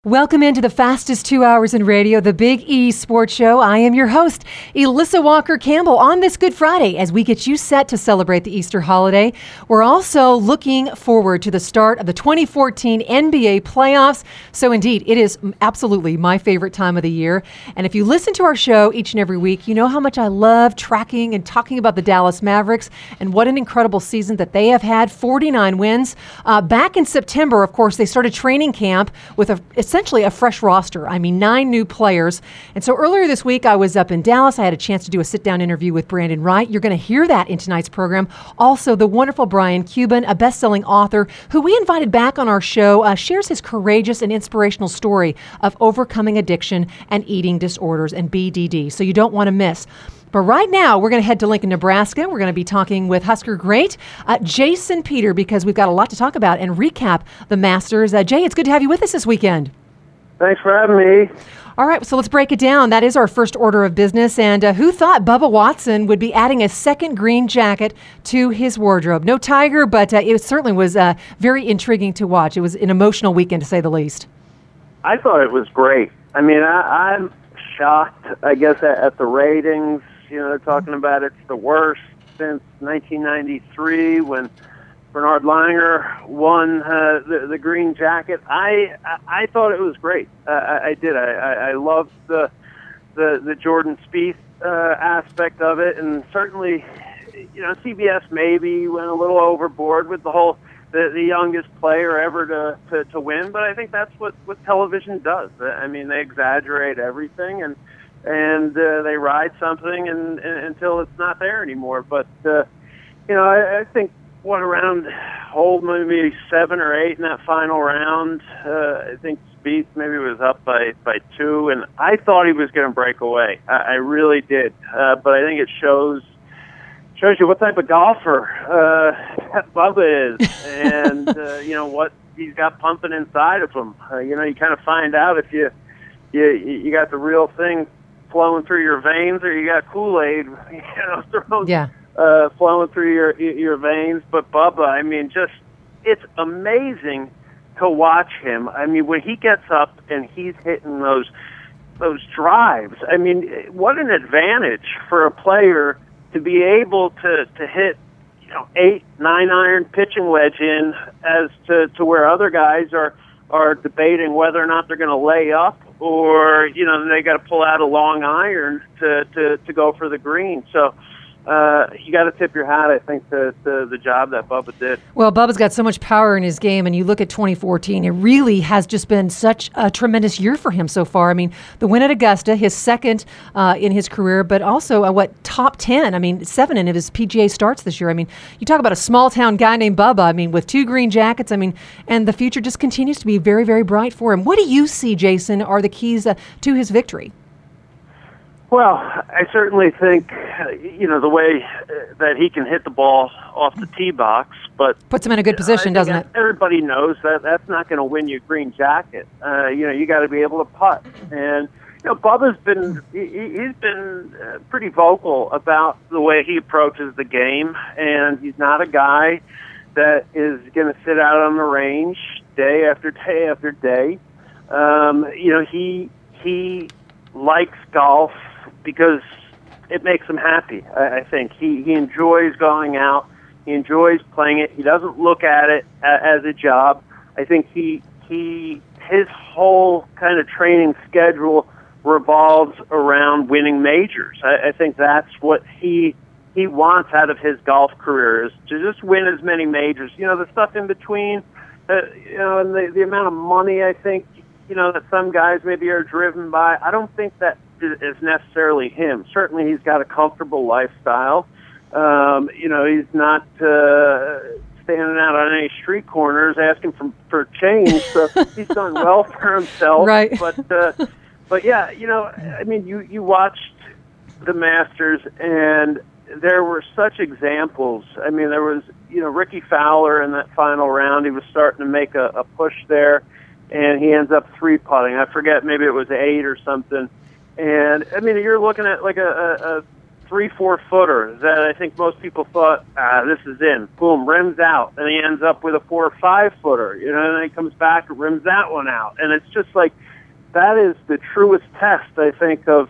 Welcome into the fastest 2 hours in radio, the Big E Sports Show. I am your host, Elissa Walker Campbell, on this Good Friday as we get you set to celebrate the Easter holiday. We're also looking forward to the start of the 2014 NBA playoffs. So indeed, it is absolutely my favorite time of the year. And if you listen to our show each and every week, you know how much I love tracking and talking about the Dallas Mavericks and what an incredible season that they have had, 49 wins. Back in September, of course, they started training camp with essentially a fresh roster. 9 new players. And so earlier this week, I was up in Dallas. I had a chance to do a sit-down interview with Brandon Wright. You're going to hear that in tonight's program. Also, the wonderful Brian Cuban, a best-selling author who we invited back on our show, shares his courageous and inspirational story of overcoming addiction and eating disorders and BDD. So you don't want to miss. But right now, we're going to head to Lincoln, Nebraska. We're going to be talking with Husker great Jason Peter, because we've got a lot to talk about and recap the Masters. Jay, it's good to have you with us this weekend. Thanks for having me. All right, so let's break it down. That is our first order of business. And who thought Bubba Watson would be adding a second green jacket to his wardrobe? No Tiger, but it certainly was very intriguing to watch. It was an emotional weekend, to say the least. I thought it was great. I'm shocked, I guess, at the ratings. They're talking about it's the worst since 1993 when Bernard Langer won the green jacket. I thought it was great. I did. I loved the Jordan Spieth aspect of it, and certainly, CBS maybe went a little overboard with the whole the youngest player ever to win. But I think that's what television does. They exaggerate everything and they ride something until it's not there anymore. But I think. Around hole maybe 7 or 8 in that final round. I think Spieth maybe was up by 2, and I thought he was going to break away. I really did, but I think it shows you what type of golfer Bubba is, and what he's got pumping inside of him. You kind of find out if you got the real thing flowing through your veins, or you got Kool-Aid, thrown. Yeah. Flowing through your veins. But Bubba, it's amazing to watch him. When he gets up and he's hitting those drives, what an advantage for a player to be able to hit 8, 9-iron pitching wedge in, as to where other guys are debating whether or not they're going to lay up, or they got to pull out a long iron to go for the green. So you got to tip your hat, I think, to the job that Bubba did. Well, Bubba's got so much power in his game, and you look at 2014, it really has just been such a tremendous year for him so far. The win at Augusta, his second in his career, but also top 10, 7 in his PGA starts this year. You talk about a small-town guy named Bubba, with 2 green jackets, and the future just continues to be very, very bright for him. What do you see, Jason, are the keys to his victory? Well, I certainly think, the way that he can hit the ball off the tee box, but puts him in a good position, doesn't it? Everybody knows that that's not going to win you a green jacket. You got to be able to putt. And, Bubba's been, he's been pretty vocal about the way he approaches the game, and he's not a guy that is going to sit out on the range day after day after day. He likes golf because it makes him happy. I think he enjoys going out. He enjoys playing it. He doesn't look at it as a job. I think his whole kind of training schedule revolves around winning majors. I think that's what he wants out of his golf career, is to just win as many majors. The stuff in between, and the amount of money, I think, that some guys maybe are driven by. I don't think that is necessarily him. Certainly he's got a comfortable lifestyle. He's not standing out on any street corners asking for change, so he's done well for himself. Right. But yeah, you watched the Masters, and there were such examples. There was, Ricky Fowler in that final round. He was starting to make a push there, and he ends up 3-putting. I forget, maybe it was 8 or something. And you're looking at like a 3-4 footer that I think most people thought, this is in. Boom, rims out. And he ends up with a 4 or 5 footer, and then he comes back and rims that one out. And it's just like, that is the truest test, I think, of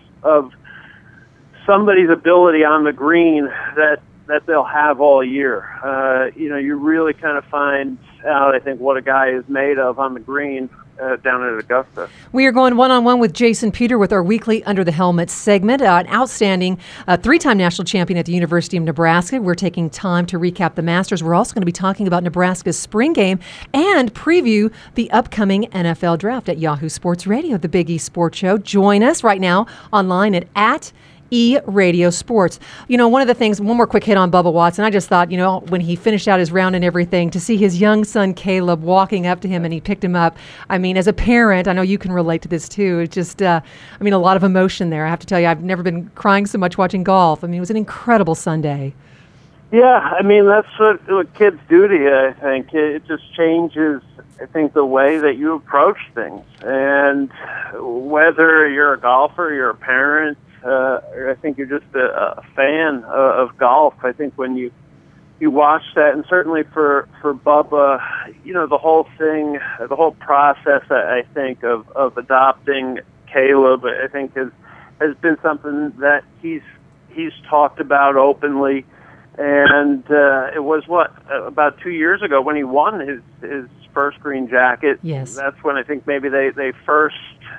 somebody's ability on the green that they'll have all year. You really kind of find out, I think, what a guy is made of on the green down at Augusta. We are going one-on-one with Jason Peter with our weekly Under the Helmet segment. An outstanding 3-time national champion at the University of Nebraska. We're taking time to recap the Masters. We're also going to be talking about Nebraska's spring game and preview the upcoming NFL draft at Yahoo Sports Radio, the Big East Sports Show. Join us right now online at E-Radio Sports. One of the things, one more quick hit on Bubba Watson. I just thought, when he finished out his round and everything, to see his young son Caleb walking up to him and he picked him up. I mean, as a parent, I know you can relate to this too. It's just, a lot of emotion there. I have to tell you, I've never been crying so much watching golf. I mean, it was an incredible Sunday. Yeah, that's what kids do to you, I think. It just changes, I think, the way that you approach things. And whether you're a golfer, you're a parent, I think you're just a fan of golf. I think when you watch that, and certainly for Bubba, the whole thing, the whole process, I think, of adopting Caleb, I think has been something that he's talked about openly. And it was about 2 years ago when he won his first green jacket. Yes. That's when I think maybe they first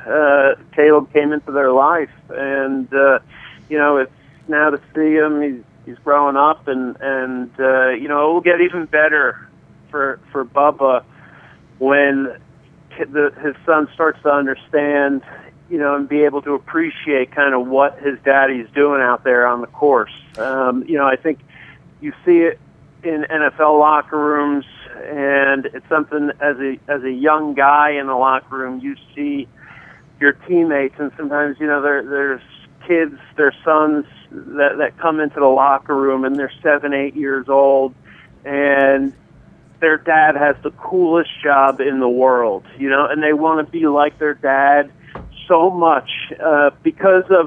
Caleb came into their life, and it's now to see him. He's growing up, and it will get even better for Bubba when his son starts to understand, and be able to appreciate kind of what his daddy's doing out there on the course. I think you see it in NFL locker rooms, and it's something as a young guy in the locker room, you see your teammates, and sometimes there's kids, their sons that come into the locker room and they're 7, 8 years old, and their dad has the coolest job in the world, and they want to be like their dad so much because of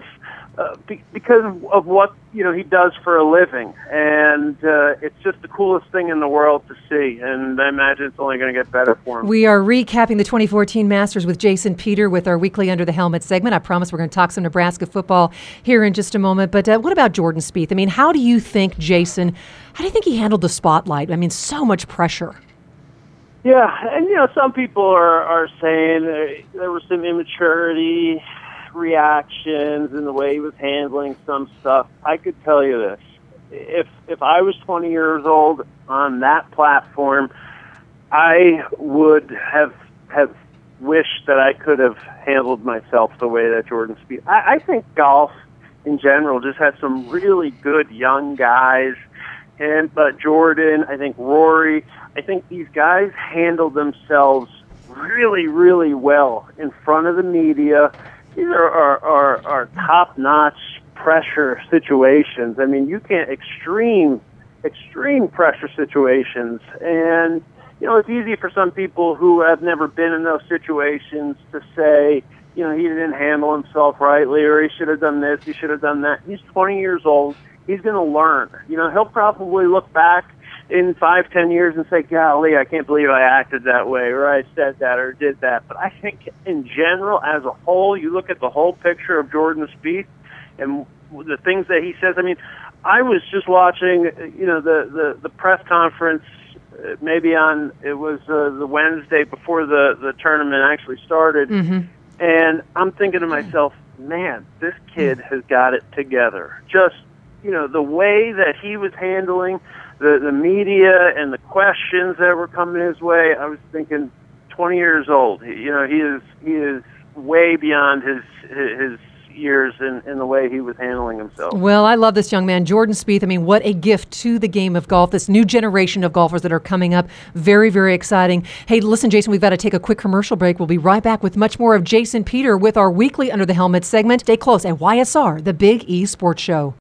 what he does for a living, and it's just the coolest thing in the world to see, and I imagine it's only going to get better for him. We are recapping the 2014 Masters with Jason Peter with our weekly Under the Helmet segment. I promise we're going to talk some Nebraska football here in just a moment, but what about Jordan Spieth? How do you think, Jason, he handled the spotlight? So much pressure. Yeah, and some people are saying there was some immaturity reactions in the way he was handling some stuff. I could tell you this. If I was 20 years old on that platform, I would have wished that I could have handled myself the way that Jordan Spieth. I think golf in general just has some really good young guys, but Jordan, I think Rory, I think these guys handle themselves really, really well in front of the media. These are top-notch pressure situations. You can't extreme pressure situations. And, it's easy for some people who have never been in those situations to say, he didn't handle himself rightly, or he should have done this, he should have done that. He's 20 years old. He's going to learn. He'll probably look back in 5-10 years and say, golly, I can't believe I acted that way, or I said that, or did that. But I think in general, as a whole, you look at the whole picture of Jordan Spieth and the things that he says. I was just watching, the press conference, maybe it was the Wednesday before the tournament actually started, and I'm thinking to myself, man, this kid has got it together. Just, the way that he was handling the media and the questions that were coming his way, I was thinking, 20 years old. He is way beyond his years in the way he was handling himself. Well, I love this young man, Jordan Spieth. What a gift to the game of golf, this new generation of golfers that are coming up. Very, very exciting. Hey, listen, Jason, we've got to take a quick commercial break. We'll be right back with much more of Jason Peter with our weekly Under the Helmet segment. Stay close at YSR, the Big E Sports Show.